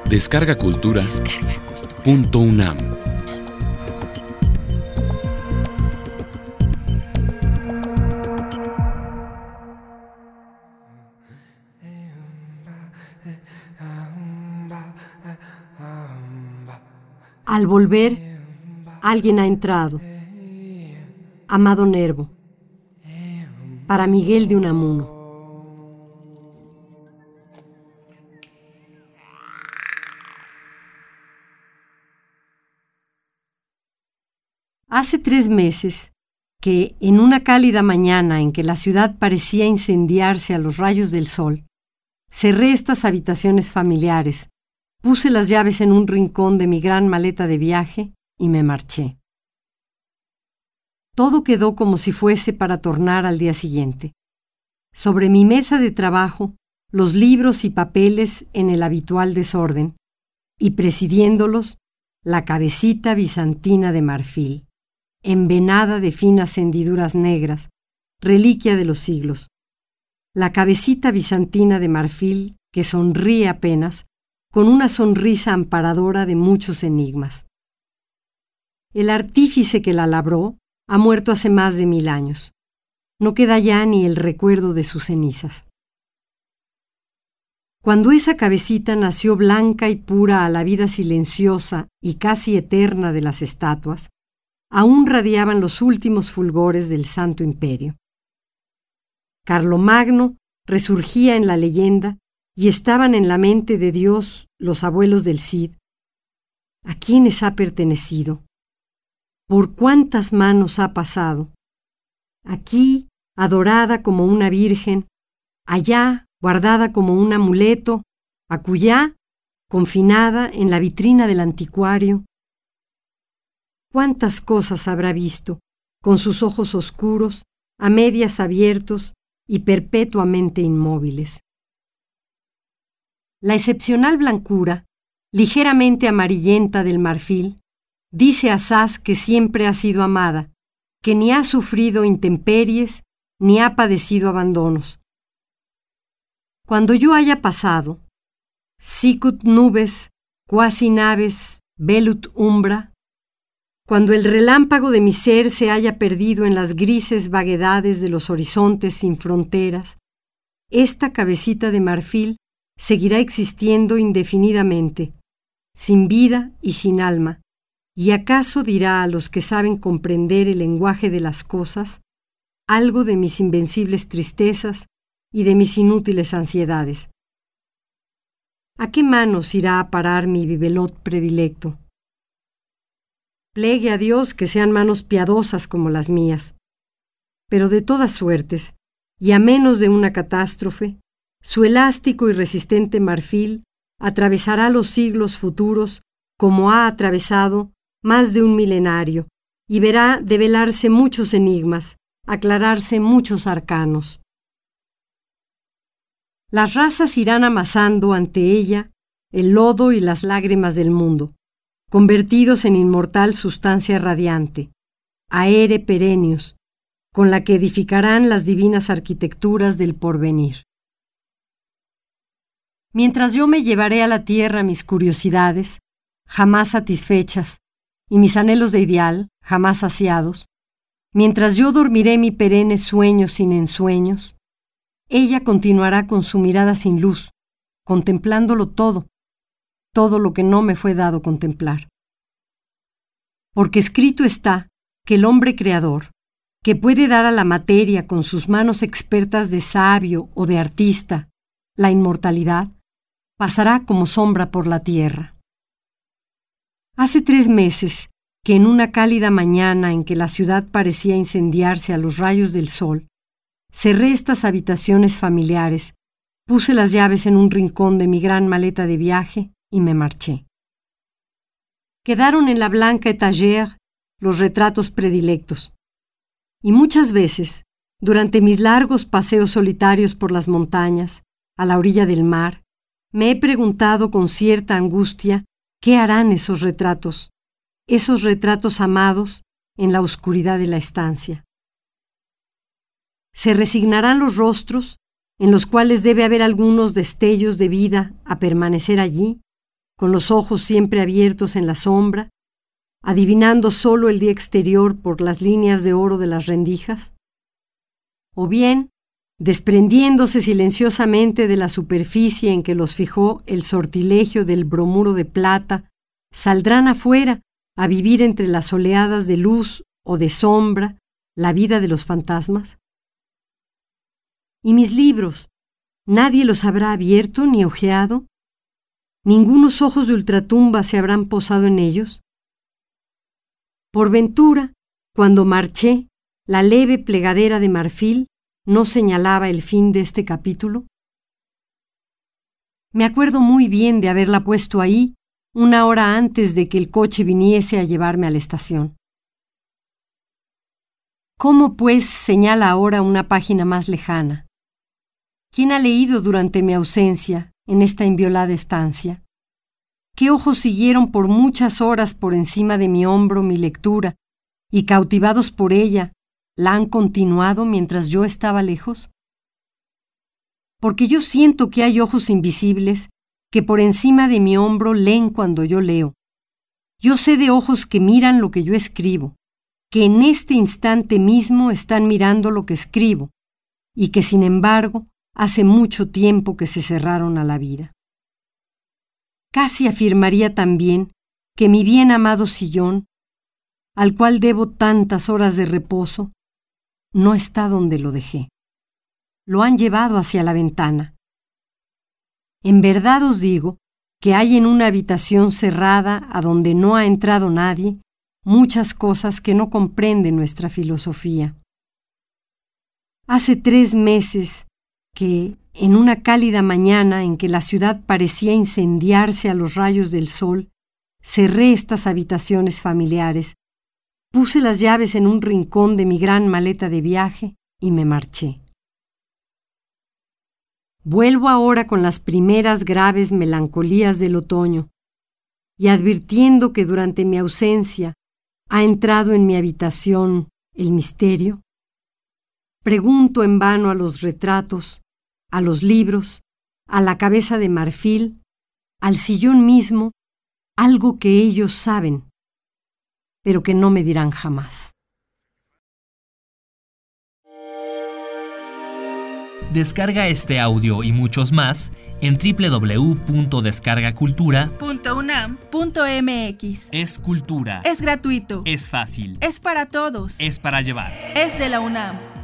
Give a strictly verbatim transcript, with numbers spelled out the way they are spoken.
Descarga Cultura. Punto UNAM. Al volver, alguien ha entrado. Amado Nervo. Para Miguel de Unamuno. Hace tres meses que, en una cálida mañana en que la ciudad parecía incendiarse a los rayos del sol, cerré estas habitaciones familiares, puse las llaves en un rincón de mi gran maleta de viaje y me marché. Todo quedó como si fuese para tornar al día siguiente. Sobre mi mesa de trabajo, los libros y papeles en el habitual desorden, y presidiéndolos, la cabecita bizantina de marfil, envenada de finas hendiduras negras, reliquia de los siglos. La cabecita bizantina de marfil que sonríe apenas, con una sonrisa amparadora de muchos enigmas. El artífice que la labró ha muerto hace más de mil años. No queda ya ni el recuerdo de sus cenizas. Cuando esa cabecita nació blanca y pura a la vida silenciosa y casi eterna de las estatuas, aún radiaban los últimos fulgores del Santo Imperio. Carlomagno resurgía en la leyenda y estaban en la mente de Dios los abuelos del Cid. ¿A quiénes ha pertenecido? ¿Por cuántas manos ha pasado? Aquí, adorada como una virgen, allá, guardada como un amuleto, acullá, confinada en la vitrina del anticuario. ¿Cuántas cosas habrá visto, con sus ojos oscuros, a medias abiertos y perpetuamente inmóviles? La excepcional blancura, ligeramente amarillenta del marfil, dice asaz que siempre ha sido amada, que ni ha sufrido intemperies ni ha padecido abandonos. Cuando yo haya pasado, sicut nubes, quasi naves, velut umbra, cuando el relámpago de mi ser se haya perdido en las grises vaguedades de los horizontes sin fronteras, esta cabecita de marfil seguirá existiendo indefinidamente, sin vida y sin alma, y acaso dirá a los que saben comprender el lenguaje de las cosas algo de mis invencibles tristezas y de mis inútiles ansiedades. ¿A qué manos irá a parar mi bibelot predilecto? Plegue a Dios que sean manos piadosas como las mías. Pero de todas suertes, y a menos de una catástrofe, su elástico y resistente marfil atravesará los siglos futuros como ha atravesado más de un milenario, y verá develarse muchos enigmas, aclararse muchos arcanos. Las razas irán amasando ante ella el lodo y las lágrimas del mundo, convertidos en inmortal sustancia radiante, aere perennius, con la que edificarán las divinas arquitecturas del porvenir. Mientras yo me llevaré a la tierra mis curiosidades, jamás satisfechas, y mis anhelos de ideal, jamás saciados, mientras yo dormiré mi perenne sueño sin ensueños, ella continuará con su mirada sin luz, contemplándolo todo, todo lo que no me fue dado contemplar. Porque escrito está que el hombre creador, que puede dar a la materia con sus manos expertas de sabio o de artista la inmortalidad, pasará como sombra por la tierra. Hace tres meses que en una cálida mañana en que la ciudad parecía incendiarse a los rayos del sol, cerré estas habitaciones familiares, puse las llaves en un rincón de mi gran maleta de viaje y me marché. Quedaron en la blanca étagère los retratos predilectos, y muchas veces, durante mis largos paseos solitarios por las montañas, a la orilla del mar, me he preguntado con cierta angustia qué harán esos retratos, esos retratos amados en la oscuridad de la estancia. ¿Se resignarán los rostros, en los cuales debe haber algunos destellos de vida, a permanecer allí, con los ojos siempre abiertos en la sombra, adivinando solo el día exterior por las líneas de oro de las rendijas? ¿O bien, desprendiéndose silenciosamente de la superficie en que los fijó el sortilegio del bromuro de plata, saldrán afuera a vivir entre las oleadas de luz o de sombra la vida de los fantasmas? ¿Y mis libros? ¿Nadie los habrá abierto ni hojeado? ¿Ningunos ojos de ultratumba se habrán posado en ellos? Por ventura, cuando marché, la leve plegadera de marfil no señalaba el fin de este capítulo. Me acuerdo muy bien de haberla puesto ahí una hora antes de que el coche viniese a llevarme a la estación. ¿Cómo, pues, señala ahora una página más lejana? ¿Quién ha leído durante mi ausencia en esta inviolada estancia? ¿Qué ojos siguieron por muchas horas por encima de mi hombro mi lectura y, cautivados por ella, la han continuado mientras yo estaba lejos? Porque yo siento que hay ojos invisibles que por encima de mi hombro leen cuando yo leo. Yo sé de ojos que miran lo que yo escribo, que en este instante mismo están mirando lo que escribo, y que sin embargo hace mucho tiempo que se cerraron a la vida. Casi afirmaría también que mi bien amado sillón, al cual debo tantas horas de reposo, no está donde lo dejé. Lo han llevado hacia la ventana. En verdad os digo que hay en una habitación cerrada a donde no ha entrado nadie muchas cosas que no comprende nuestra filosofía. Hace tres meses que, en una cálida mañana en que la ciudad parecía incendiarse a los rayos del sol, cerré estas habitaciones familiares, puse las llaves en un rincón de mi gran maleta de viaje y me marché. Vuelvo ahora con las primeras graves melancolías del otoño, y advirtiendo que durante mi ausencia ha entrado en mi habitación el misterio, pregunto en vano a los retratos, a los libros, a la cabeza de marfil, al sillón mismo, algo que ellos saben, pero que no me dirán jamás. Descarga este audio y muchos más en doble u doble u doble u punto descarga cultura punto u n a m punto m x. Es cultura. Es gratuito. Es fácil. Es para todos. Es para llevar. Es de la UNAM.